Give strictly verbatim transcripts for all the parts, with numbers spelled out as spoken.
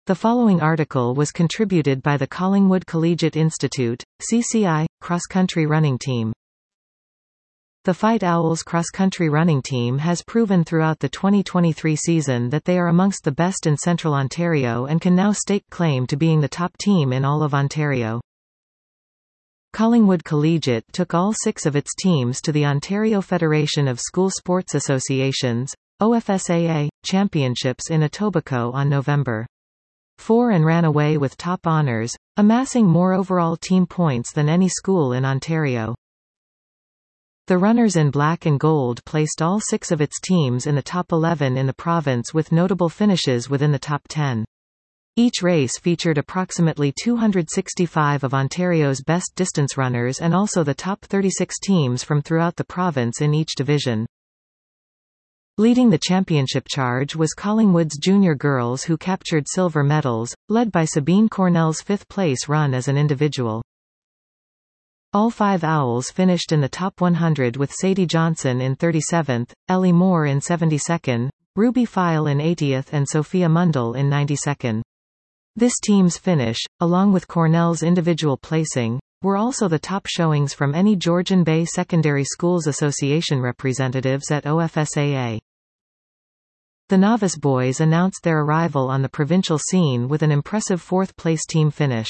The following article was contributed by the Collingwood Collegiate Institute, C C I, cross-country running team. The Fight Owls cross-country running team has proven throughout the twenty twenty-three season that they are amongst the best in Central Ontario and can now stake claim to being the top team in all of Ontario. Collingwood Collegiate took all six of its teams to the Ontario Federation of School Sports Associations, O F S A A, Championships in Etobicoke on November fourth and ran away with top honours, amassing more overall team points than any school in Ontario. The runners in black and gold placed all six of its teams in the top eleven in the province with notable finishes within the top ten. Each race featured approximately two hundred sixty-five of Ontario's best distance runners and also the top thirty-six teams from throughout the province in each division. Leading the championship charge was Collingwood's junior girls, who captured silver medals, led by Sabine Cornell's fifth-place run as an individual. All five Owls finished in the top one hundred, with Sadie Johnson in thirty-seventh, Ellie Moore in seventy-second, Ruby File in eightieth and Sophia Mundell in ninety-second. This team's finish, along with Cornell's individual placing, were also the top showings from any Georgian Bay Secondary Schools Association representatives at O F S A A. The novice boys announced their arrival on the provincial scene with an impressive fourth-place team finish.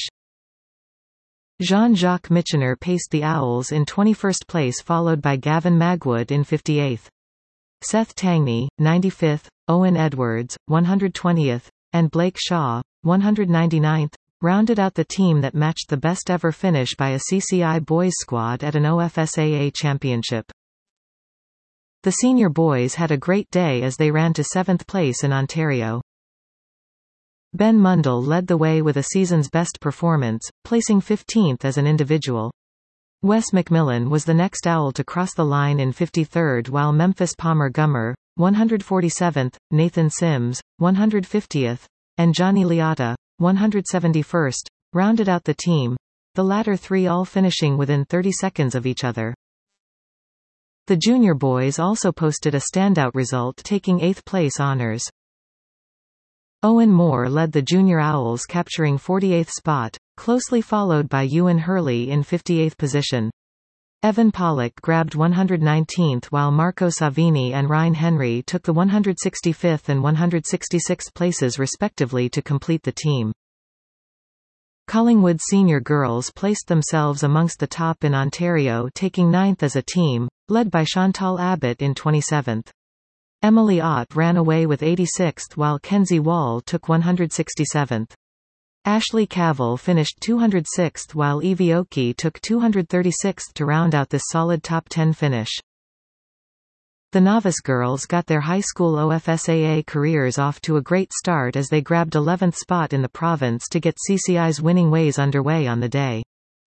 Jean-Jacques Michener paced the Owls in twenty-first place, followed by Gavin Magwood in fifty-eighth. Seth Tangney, ninety-fifth, Owen Edwards, one hundred twentieth, and Blake Shaw, one hundred ninety-ninth, rounded out the team that matched the best-ever finish by a C C I boys squad at an O F S A A championship. The senior boys had a great day as they ran to seventh place in Ontario. Ben Mundell led the way with a season's best performance, placing fifteenth as an individual. Wes McMillan was the next Owl to cross the line in fifty-third, while Memphis Palmer Gummer, one hundred forty-seventh, Nathan Sims, one hundred fiftieth, and Johnny Liotta, one hundred seventy-first, rounded out the team, the latter three all finishing within thirty seconds of each other. The junior boys also posted a standout result, taking eighth place honours. Owen Moore led the junior Owls, capturing forty-eighth spot, closely followed by Ewan Hurley in fifty-eighth position. Evan Pollock grabbed one hundred nineteenth, while Marco Savini and Ryan Henry took the one hundred sixty-fifth and one hundred sixty-sixth places respectively to complete the team. Collingwood senior girls placed themselves amongst the top in Ontario, taking ninth as a team, led by Chantal Abbott in twenty-seventh. Emily Ott ran away with eighty-sixth, while Kenzie Wall took one hundred sixty-seventh. Ashley Cavill finished two hundred sixth, while Evie Oki took two hundred thirty-sixth to round out this solid top ten finish. The novice girls got their high school O F S A A careers off to a great start as they grabbed eleventh spot in the province to get C C I's winning ways underway on the day.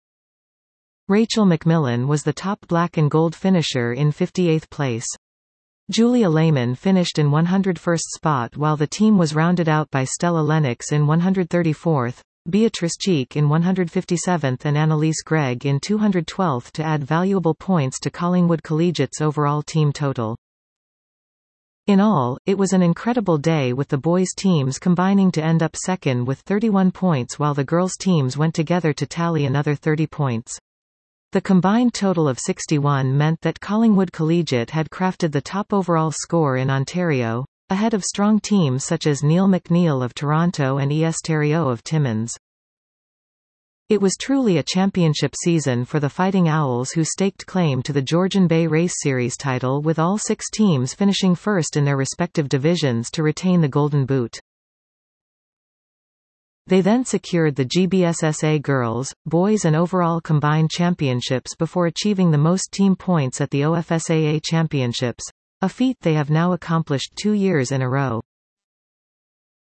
Rachel McMillan was the top black and gold finisher in fifty-eighth place. Julia Lehman finished in one hundred first spot, while the team was rounded out by Stella Lennox in one hundred thirty-fourth, Beatrice Cheek in one hundred fifty-seventh and Annalise Gregg in two hundred twelfth to add valuable points to Collingwood Collegiate's overall team total. In all, it was an incredible day, with the boys' teams combining to end up second with thirty-one points, while the girls' teams went together to tally another thirty points. The combined total of sixty-one meant that Collingwood Collegiate had crafted the top overall score in Ontario, ahead of strong teams such as Neil McNeil of Toronto and E S Theriault of Timmins. It was truly a championship season for the Fighting Owls, who staked claim to the Georgian Bay Race Series title, with all six teams finishing first in their respective divisions to retain the Golden Boot. They then secured the G B S S A girls, boys and overall combined championships before achieving the most team points at the O F S A A championships, a feat they have now accomplished two years in a row.